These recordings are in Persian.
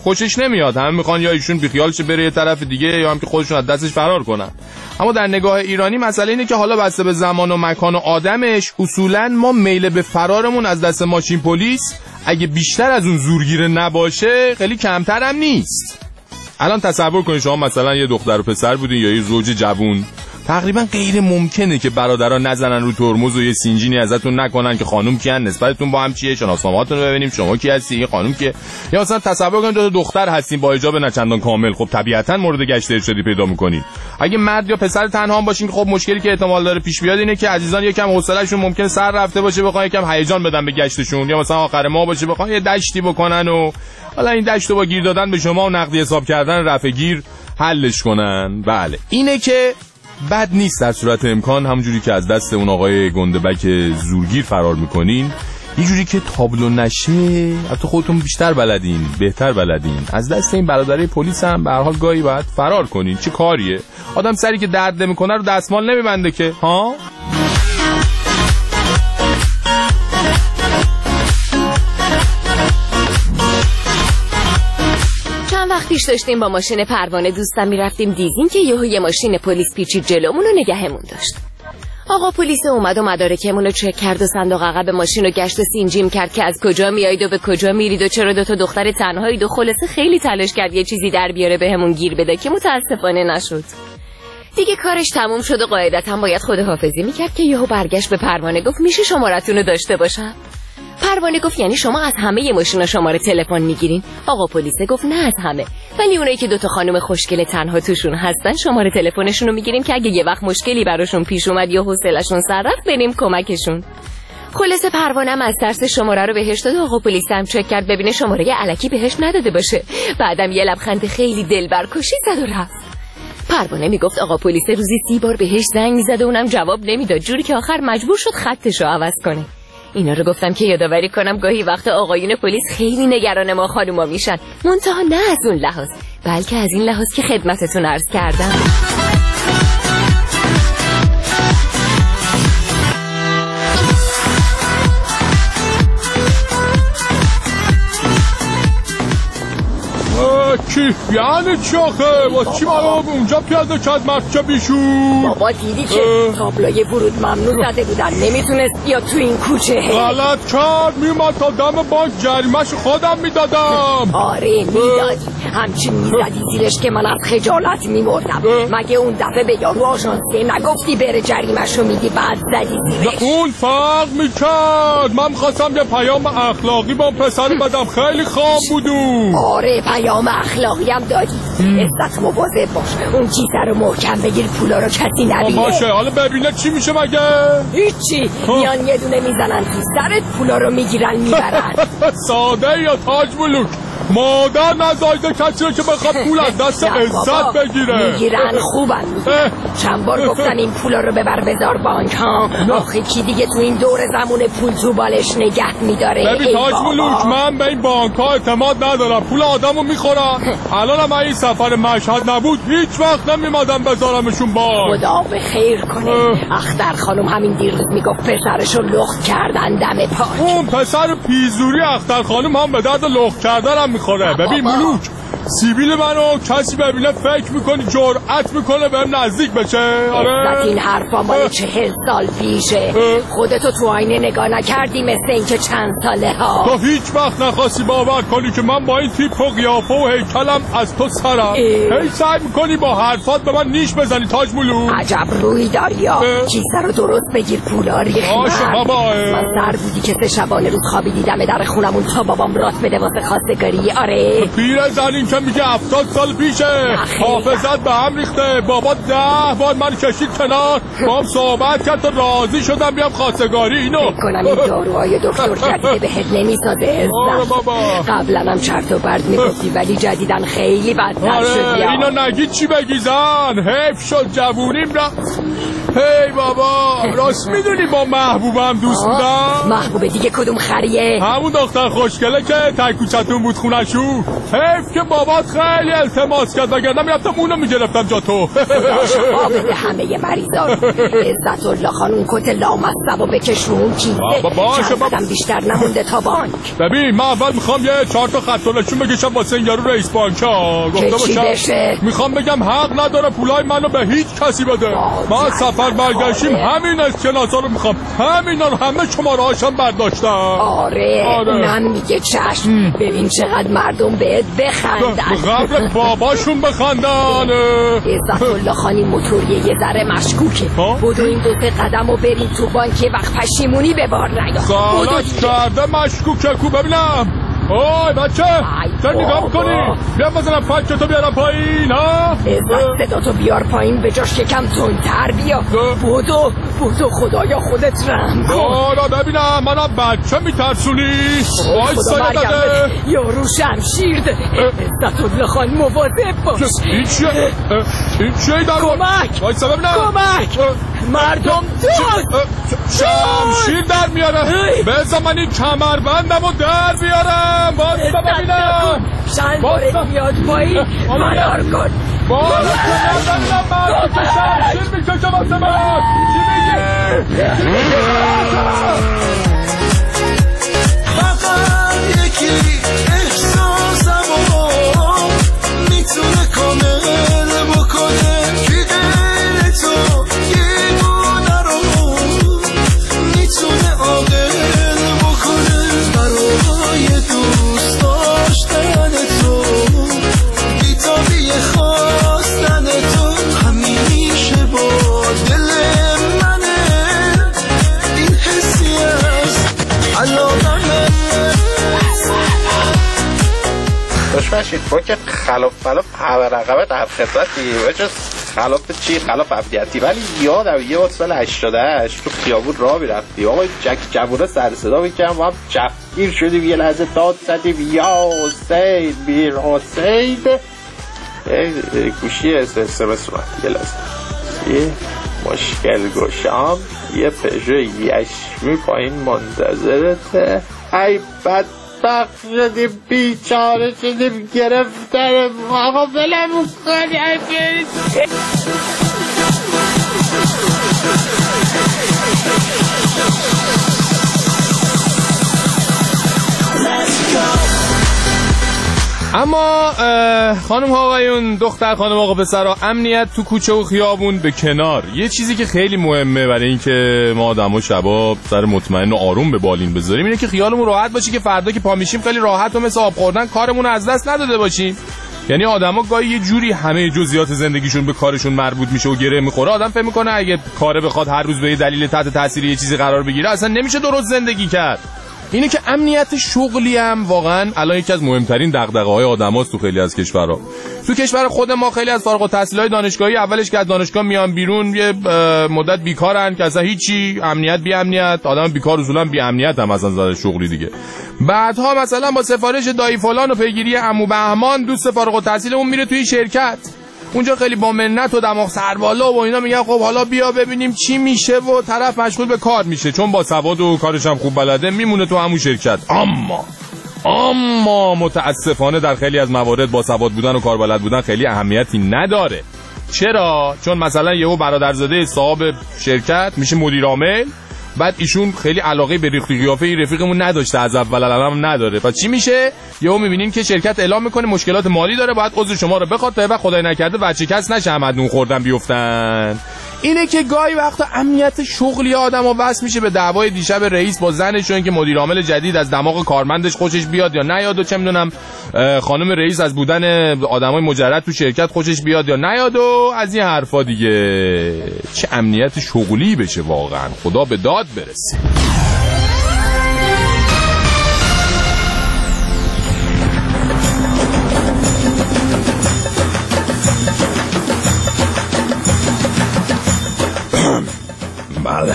خوشش نمیاد. همه میخوان یا ایشون بیخیالش بره یه طرف دیگه یا هم که خودشون از دستش فرار کنن. اما در نگاه ایرانی مسئله اینه که حالا بسته به زمان و مکان و آدمش اصولا ما میل به فرارمون از دست ماشین پلیس اگه بیشتر از اون زورگیره نباشه خیلی کمتر هم نیست. الان تصور کنید شما مثلا یه دختر و پسر بودین یا یه زوج جوون، تقریبا غیر ممکنه که برادرها نزنن رو ترمز و یه سینجینی ازتون نکنن که خانم کیان، نسبتتون با هم چیه، شناسنامه‌هاتون رو ببینیم شما کی هستی، این خانم کیه. یا مثلا تصور کنید دو دختر هستین با حجاب نچندان کامل، خب طبیعتا مورد گشت ارشادی پیدا می‌کنین. اگه مرد یا پسر تنها هم باشین خب مشکلی که احتمال داره پیش بیاد اینه که عزیزان یکم حوصله‌شون ممکن سر رفته باشه، بخوام یکم هیجان بدن به گشتشون، یا مثلا آخر ماه باشه بخوام یه دشتی بکنن و حالا این دشتو با گیر دادن به شما و نقدی حساب کردن رفع گیر حلش کنن. بله اینه که بد نیست در صورت امکان همونجوری که از دست اون آقای گندبک زورگیر فرار میکنین یه جوری که تابلو نشه، حتی خودتون بیشتر بلدین، بهتر بلدین، از دست این برادرای پلیس هم به هر حال گاهی باید فرار کنین. چه کاریه؟ آدم سری که درد نمیکنه رو دستمال نمیبنده که ها. وقت پیش داشتیم با ماشین پروانه دوستم میرفتیم دیدیم که یه ماشین پلیس پیچید جلومون و نگهمون داشت. آقا پلیس اومد و مدارکمون رو چک کرد و صندوق عقب ماشین رو گشت و سینجیم کرد که از کجا میایید و به کجا میرید و چرا دوتا دختر تنهایید و خلاصه خیلی تلاش کرد یه چیزی در بیاره بهمون گیر بده که متاسفانه نشد. دیگه کارش تموم شد و قاعدتا باید خداحافظی میکرد که یهو برگشت به پروانه گفت میشه شمارتون رو داشته باشم؟ پروانه گفت یعنی شما از همه ماشینا شماره تلفن میگیرین؟ آقا پلیس گفت نه از همه، ولی اونایی که دوتا خانم خوشگل تنها توشون هستن شماره تلفنشون رو میگیریم که اگه یه وقت مشکلی براشون پیش اومد یا حوصله‌شون سر رفت بریم کمکشون. خلاصه پروانه هم از ترس شماره رو بهش داد. آقا پلیس هم چک کرد ببینه شماره الکی بهش نداده باشه. بعدم یه لبخند خیلی دلبر کشید زد و رفت. پروانه میگفت آقا پلیس روزی 30 بار بهش زنگ میزد و اونم جواب نمیداد، جوری که آخر مجبور شد خطش رو عوض کنه. اینا رو گفتم که یادآوری کنم گاهی وقت آقایون پلیس خیلی نگران ما خانوما میشن، منتها نه از اون لحاظ بلکه از این لحاظ که خدمتتون عرض کردم. کی؟ یعنی چی آخه؟ واسه چی منو اونجا پیاده کرد مرکب بیشون؟ بابا دیدی که تابلوی ورود ممنوع زده بودن، نمیتونست بیاد تو این کوچه. غلط کرد، میومد تا دم بانک جریمش خودم میدادم. آره میدادی، همچین میزدی زیرش که من از خجالت میمردم. مگه اون دفعه به یارو آژانسیه نگفتی بره جریمش رو میدی بعد زدی زیرش؟ اون فرق میکرد، من خواستم یه پیام اخلاقی با پسر بدم، خیلی خام بودون. آره پیام اخلاقی هم دادی. عزت مواظب باش، اون کیسه رو محکم بگیر، پولا رو کسی نبینه. باشه حالا ببینه چی میشه مگه؟ هیچی، میان یه دونه میزنن تو سرت، پولا رو میگیرن میبرن. ساده یا تاج ملوک مادر نزایده کسی رو که بخواد پول از دست عزت بگیره. میگیرن خوبن. چند بار گفتن این پولا رو ببر بذار بانک ها. آخه کی دیگه تو این دور زمون پول تو بالش نگه میداره؟ ببین تاج ملوک من به این بانک ها اعتماد ندارم، پول آدمو میخورن. الان هم این سفر مشهد نبود هیچ وقت نمیمادم بذارمشون بانک. خدا به خیر کنه. اختر خانم همین دیروز میگفت پسرشو لخت کردن دم پارک. اون پسر پیزوری اختر خانم هم به درد لخت کردن میخوره. ببین ملوک سیبیل منو کسی ببینه فکر میکنی جرأت میکنه بهم نزدیک بشه؟ آره این حرفا مال 40 سال پیشه. خودتو تو آینه نگاه نکردی مثل اینکه چند ساله ها؟ تو هیچ وقت نخواستی باور کنی که من با این تیپ و قیافه و هیکلم از تو سرم. هی سعی میکنی با حرفات به من نیش بزنی تاج ملوک. عجب روی داری ها. کیسه رو درست بگیر پولا ریخ من سر بودی که 3 شبانه روز خوابیدی دم در خونمون تا بابام رات بده واسه خواستگاری. آره پیر زنین که میگه 70 سال پیشه، حافظت به هم ریخته. بابا 10 بار من کشید کنار با هم صحبت کرد تا راضی شدم بیام خواستگاری. اینو فکر کنم این داروهای دکتر جدیده بهت نمیسازه. قبلا هم چرت و پرت میگفتی ولی جدیدن خیلی بدتر شدی. اینو نگید چی بگی زن، حیف شد جوونیم را. هی بابا راست میدونی با محبوبم دوست بودم؟ محبوب دیگه کدوم خریه؟ همون دختر خوشگله که تای کوچتون بود خونشون. حیف که بابات خیلی التماس کرد وگرنه میرفتم اونو میگرفتم جا تو. بده همه مریضا. عزت الله خان اون کت لامصب و بکشون کیسه. باشه بابا بیشتر نمونده تا بانک. ببین من اول میخوام یه 4 تا خط و نشون بکشم واسه این یارو رئیس بانکا. گفته باشم میخوام بگم حق نداره پولای منو به هیچ کسی بده. ما سفر برگشتیم همین اسکناسا رو میخوام. همینا رو همه شماره هاشم برداشتم. آره. اونم میگه چشم. ببین چقدر مردم بهت بخندن. قبل باباشون بخندن. عزت الله خانی موتوریه یه ذره مشکوکه. بودو این 2 قدم و بریم تو بانک وقت پشیمونی به بار نیا. غلط کرده مشکوکه کو ببینم. اوه بچه چرا نگاه میکنی؟ بیام بزنم فکتو بیارم پایین ها؟ عزت صداتو بیار پایین به جاش یکم تندتر بیا. بودو خدایا خودت رحم کن. آره ببینم منم بچه میترسونی. خدا مرگم یارو شمشیر داره. عزت الله خان مواظب باش. این چیه در کمک وایسا ببینم. کمک مردم دوست شمشیر در میاره. بذار من این کمربندم و در بیارم. واسه ببینم شلوارت میاد پایین فرار کن. بالا کنم مرد که شمشیر میکشه واسه من. چی میگی؟ فقط یکی احساسم میتونه کامل بکنه که غیر تو یگونه رو میتونه عاقل بکنه برای دوست داشتن تو بیتابی خواستن تو همیشه با دل منه این حسی است علاقمه خوشبخشید تو که خلاف رقبه در خدمتی وجه خلاف چی؟ خلاف ابدیتی. ولی یادم یه وقت سال 88 تو خیابون راه میرفتی آقای جوونه سر صدا میکنم و هم جفگیر شدیم یه لحظه داد زدیم یا حسین میر حسین. گوشی اسمس اومد یه لحظه یه مشکل گوشام یه پژو یشمی پایین منتظرته. ای بدبخت شدیم بیچاره شدیم گرفتر آقا بلمون کنی. اما خانم ها آقایون دختر خانم آقا پسرا امنیت تو کوچه و خیابون به کنار. یه چیزی که خیلی مهمه برای این که ما آدم و شباب سر مطمئن و آروم به بالین بذاریم اینه که خیالمون راحت باشه که فردا که پا میشیم خیلی راحت و مثل آب خوردن کارمون رو از دست نداده باشیم. یعنی آدما گاهی یه جوری همه جزئیات زندگیشون به کارشون مربوط میشه و گره میخوره. آدم فکر میکنه اگه کاره بخواد هر روز به یه دلیل تحت تاثیر یه چیزی قرار بگیره اصلا نمیشه درست زندگی کرد. اینه که امنیت شغلی هم واقعا الان یکی از مهمترین دغدغه‌های آدماست تو خیلی از کشورها. تو کشور خود ما خیلی از فارغ التحصیلای دانشگاهی اولش که از دانشگاه میان بیرون یه مدت بیکارن که اصلا هیچی امنیت بی امنیت. آدم بیکار اصولا بی امنیت هم از نظر شغلی دیگه. بعدها مثلا با سفارش دایی فلان و پیگیری عمو بهمان دوست فارغ التحصیل اون میره توی شرکت. اونجا خیلی با منت و دماغ سربالا و اینا میگن خب حالا بیا ببینیم چی میشه و طرف مشغول به کار میشه چون با سواد و کارش هم خوب بلده میمونه تو همون شرکت. اما متاسفانه در خیلی از موارد با سواد بودن و کار بلد بودن خیلی اهمیتی نداره. چرا؟ چون مثلا یهو برادرزاده صاحب شرکت میشه مدیر عامل بعد ایشون خیلی علاقه به ریخت قیافه رفیقمون نداشته از اول الانم نداره. پس چی میشه؟ یهو میبینیم که شرکت اعلام میکنه مشکلات مالی داره باید عضو شما رو بخواد تا وقت خدای نکرده ورشکست نشه همدون خوردن بیفتن. اینه که گاهی وقتا امنیت شغلی آدمو وصل میشه به دعوای دیشب رئیس با زنشون که مدیر عامل جدید از دماغ کارمندش خوشش بیاد یا نیاد و چه میدونم خانم رئیس از بودن آدمای مجرد تو شرکت خوشش بیاد یا نیاد و از این حرفا دیگه. چه امنیت شغلی بشه واقعا خدا به داد برسه. بله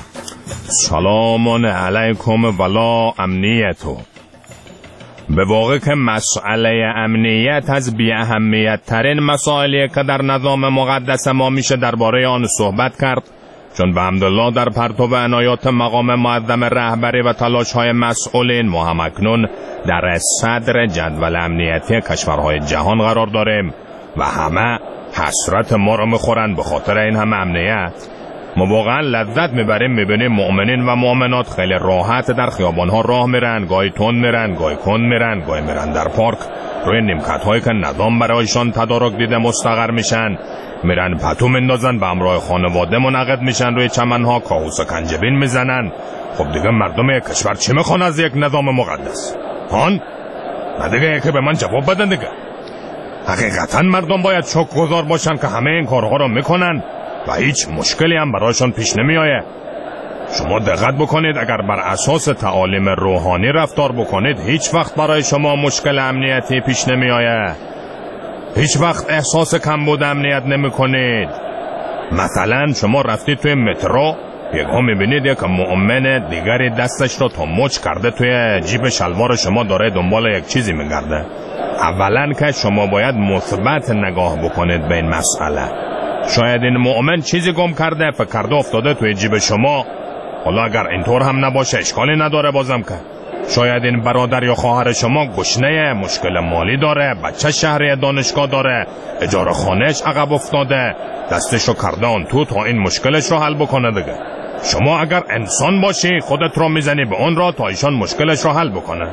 سلام علیکم ولا امنیتو. به واقع که مسئله امنیت از بی اهمیت ترین مسائلیه که در نظام مقدس ما میشه درباره آن صحبت کرد چون به حمدالله در پرتو عنایات مقام معظم رهبری و تلاش‌های مسئولین ما هم اکنون در صدر جدول امنیتی کشورهای جهان قرار داریم و همه حسرت ما رو میخورن به خاطر این همه امنیت. ما واقعا لذت میبریم میبینیم مؤمنین و مؤمنات خیلی راحت در خیابانها راه میرن، گاهی تند میرن، گاهی کند میرن، گاهی میرن در پارک روی نیمکت‌هایی که نظام برایشان تدارک دیده مستقر میشن، میرن پتو مندازن، به همراه خانواده منعقد میشن، روی چمنها کاوس و کنجبین میزنن. خب دیگه مردم یک کشور چی میخوان از یک نظام مقدس؟ هان؟ نه دیگه یکی به من جواب بدن دیگه. حقیقتا مردم باید شکرگزار باشن که همه این کارها رو میکنن و هیچ مشکلی هم برایشان پیش نمیآید. شما دقت بکنید، اگر بر اساس تعالیم روحانی رفتار بکنید هیچ وقت برای شما مشکل امنیتی پیش نمیآید. هیچ وقت احساس کمبود امنیت نمیکنید. مثلا شما رفتید توی مترو، یکو میبینید یک مؤمن دیگری دستش رو تا مچ کرده توی جیب شلوار شما داره دنبال یک چیزی میگرده. اولا که شما باید مثبت نگاه بکنید به این مسئله. شاید این مؤمن چیزی گم کرده، فکر کرده افتاده توی جیب شما. حالا اگر اینطور هم نباشه اشکالی نداره بازم که. شاید این برادر یا خواهر شما گشنه، مشکل مالی داره، بچه شهری دانشگاه داره، اجاره خانهش عقب افتاده، دستشو کرده اون تو تا این مشکلش رو حل بکنه دیگه. شما اگر انسان باشی خودت رو میزنی به اون را تا ایشان مشکلش رو حل بکنه.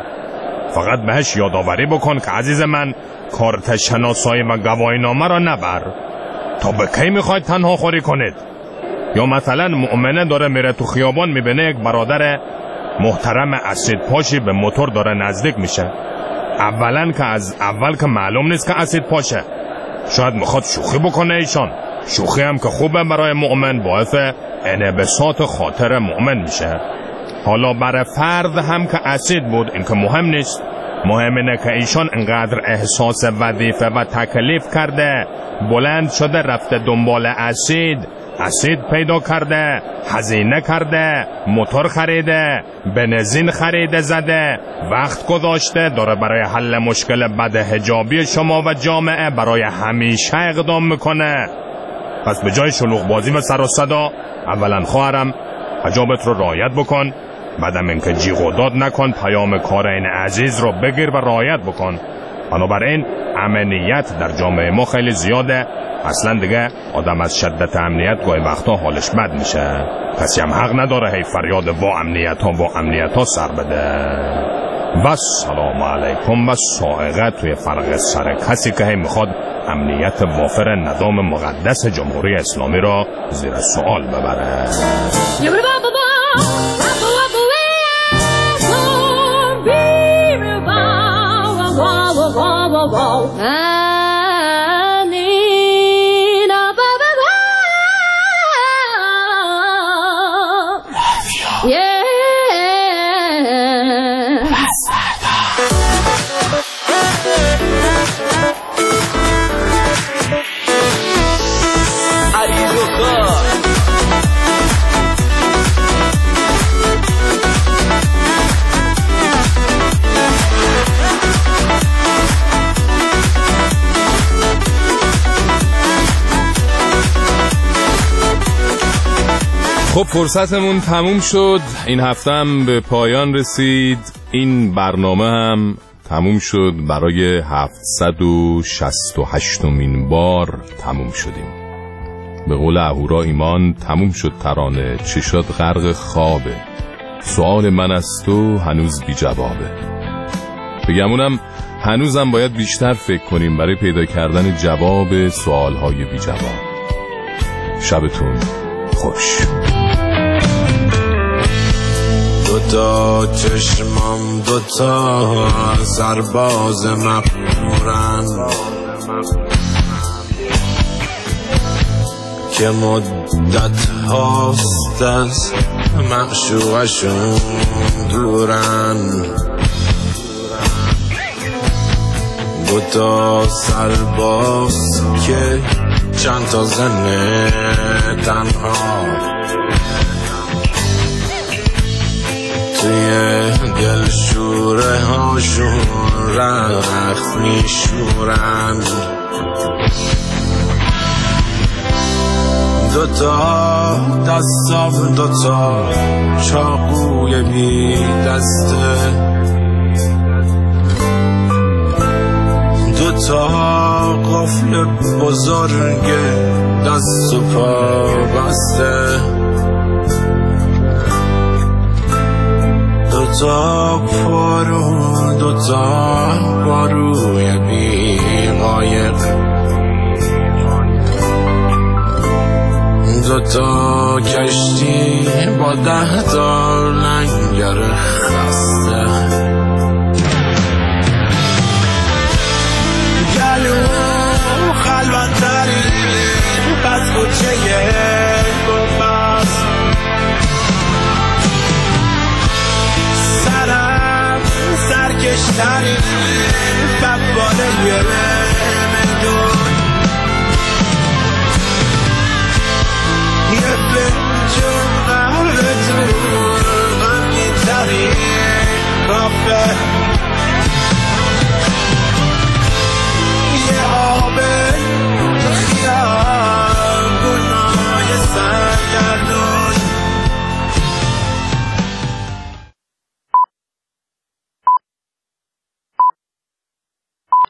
فقط بهش یادآوری بکن که عزیز من کارت شناسایی و گواهینامه را نبر. تا به کی میخواید تنها خوری کنید؟ یا مثلا مؤمنه داره میره تو خیابان، میبینه یک برادر محترم اسید پاشی به موتور داره نزدیک میشه. اولا که از اول که معلوم نیست که اسید پاشه، شاید میخواد شوخی بکنه ایشان. شوخی هم که خوبه برای مؤمن، باعث انبساط خاطر مؤمن میشه. حالا برای فرد هم که اسید بود این که مهم نیست. مهم اینه که ایشان انقدر احساس وظیفه و تکلیف کرده، بلند شده رفته دنبال اسید پیدا کرده، هزینه کرده، موتور خریده، بنزین خریده زده، وقت گذاشته، داره برای حل مشکل بد حجابی شما و جامعه برای همیشه اقدام میکنه. پس به جای شلوغ بازی و سر و صدا، اولا خواهرم حجابت رو رعایت بکن، بعدم اینکه جیغ و داد نکن، پیام کار این عزیز رو بگیر و رعایت بکن. بنابراین امنیت در جامعه ما خیلی زیاده. اصلا دیگه آدم از شدت امنیت گاهی وقتا حالش بد میشه. کسی هم حق نداره هی فریاد وا امنیت ها سر بده. و سلام علیکم و سائقه توی فرق سر کسی که هی میخواد امنیت وافر نظام مقدس جمهوری اسلامی را زیر سوال ببره. خب فرصتمون تموم شد، این هفته هم به پایان رسید. این برنامه هم تموم شد، برای 768مین بار تموم شدیم. به قول اهورا ایمان تموم شد ترانه، چشات غرق خوابه، سوال من از تو هنوز بی جوابه. بگمونم هنوزم باید بیشتر فکر کنیم برای پیدا کردن جواب سوالهای بی جواب. شبتون خوش. دوتا چشمم دوتا سرباز مقبورن که مدت هاست از معشوقشون دورن. دوتا سرباز که چند تا زن تنها توی دل شوره هاشون رخت میشورن. دوتا دستام دوتا چاقوی بی دسته دوتا قفل بزرگ دست و پا بسته دوتا پاروی بی قایق دوتا کشتی با 10 تا لنگر